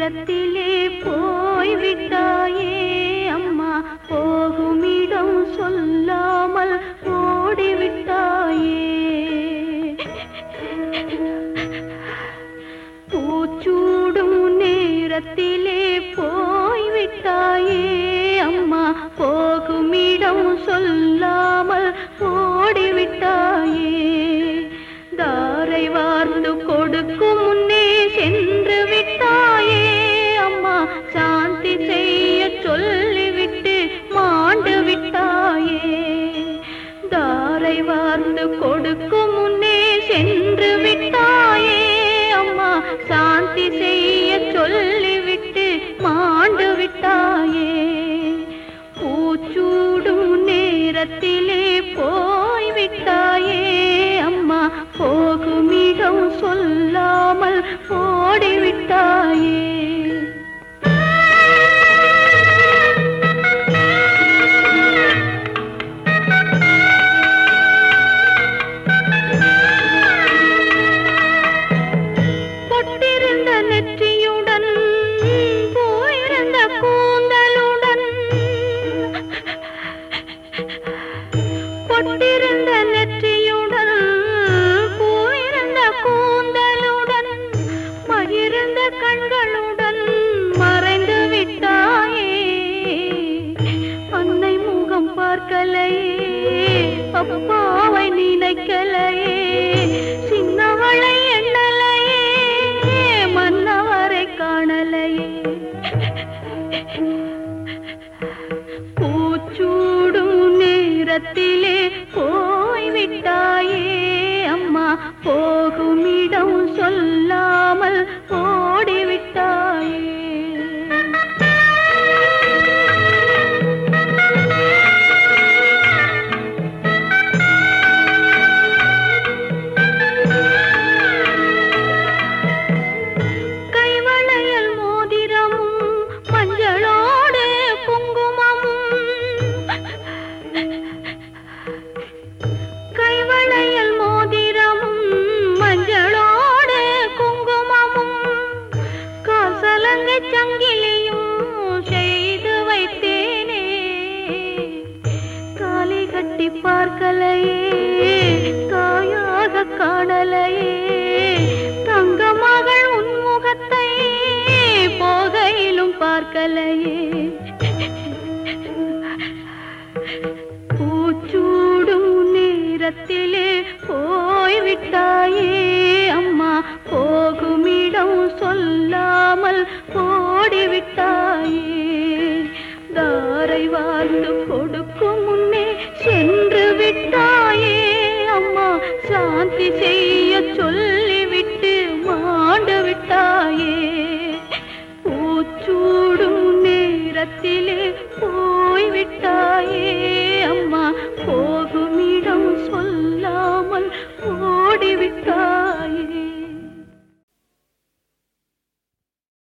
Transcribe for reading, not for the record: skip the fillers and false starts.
நேரத்திலே போய்விட்டாயே அம்மா, போகுமிடம் சொல்லாமல் ஓடிவிட்டாயே. பூச்சூடும் நேரத்திலே போய்விட்டாயே அம்மா, போகுமிடம் சொல்லாமல் ஓடிவிட்டாயே. தாரை வார்ந்து கொடுக்கும் முன்னே சென்று விட்டாயே அம்மா, சாந்தி செய்ய சொல்லிவிட்டு மாண்டு விட்டாயே. தாரை வார்ந்து கொடுக்கும் முன்னே சென்று விட்டாயே அம்மா, சாந்தி செய்ய சொல்லிவிட்டு மாண்டு விட்டாயே. பூச்சூடும் நேரத்திலே போய்விட்டாயே அம்மா, போகுமிடம் சொல்லாமல் ஓடிவிட்டாயே. பொட்டிருந்த நெற்றியுடன் போயிருந்த கூந்தலுடன், பொட்டிருந்த நெற்றியுடன் போயிருந்த கூந்தலுடன், மகிழ்ந்த கண்களுடன் மறைந்து விட்டாயே. அன்னை முகம் பார்க்கலையே, அப்பாவை நினைக்கலையே, சின்னவளை எண்ணலையே, மன்னவரை காணலையே. பூச்சூடும் நேரத்திலே போய்விட்டாயே அம்மா, போகுமிடம் சொல்லாமல் ஓடிவிட்டாயே. கைவளையல் மோதிரமும் மஞ்சளோடு குங்குமமும், கைவளையல் மோதிரமும் மஞ்சளோடு குங்குமமும், காசலங்கை சங்கிலியும் செய்து வைத்தேனே. காலை கட்டி பார்க்கலையே, தாயாக காணலையே, தங்க மகள் உன்முகத்தை போகையிலும் பார்க்கலையே. பூச்சூடும் நேரத்திலே போய்விட்டாயே அம்மா, போகுமிடம் சொல்லாமல் ஓடிவிட்டாயே. தாரை வாழ்ந்து கொடுக்கும் முன்னே சென்று விட்டாயே அம்மா, சாந்தி செய்ய சொல்லிவிட்டு மாண்டு விட்டாயே. பூச்சூடும் நேரத்திலே போய்விட்டாயே அம்மா, போகுமிடம் சொல்லாமல் ஓடிவிட்டாயே.